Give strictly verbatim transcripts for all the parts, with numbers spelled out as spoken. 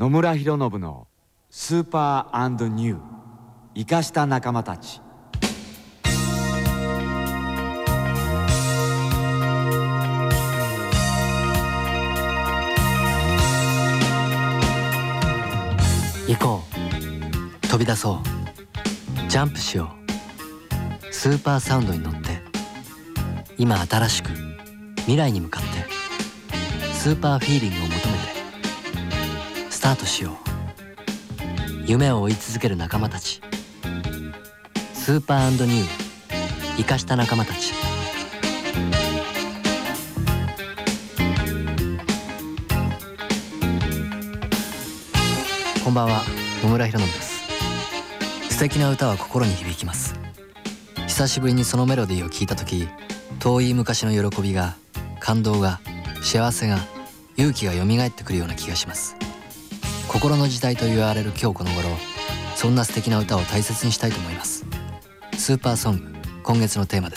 野村弘信のスーパー&ニュー生かした仲間たち。 行こう、飛び出そう、ジャンプしよう。スーパーサウンドに乗って今新しく未来に向かってスーパーフィーリングを求めてスタートしよう。夢を追い続ける仲間たち。スーパー&ニュー生かした仲間たち。こんばんは、野村弘信です。素敵な歌は心に響きます。久しぶりにそのメロディーを聞いた時、遠い昔の喜びが、感動が、幸せが、勇気が蘇ってくるような気がします。心の時代と言われる今日この頃、そんな素敵な歌を大切にしたいと思います。スーパーソング、今月のテーマです。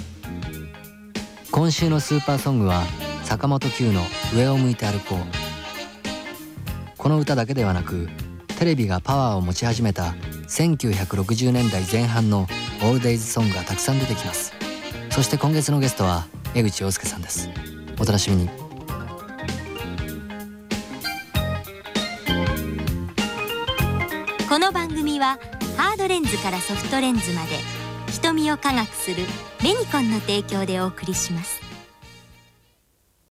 今週のスーパーソングは坂本九の上を向いて歩こう。この歌だけではなく、テレビがパワーを持ち始めたせんきゅうひゃくろくじゅうねんだいぜん半のオールデイズソングがたくさん出てきます。そして今月のゲストは江口洋介さんです。お楽しみに。 この番組はハードレンズからソフトレンズまで瞳を科学するレニコンの提供でお送りします。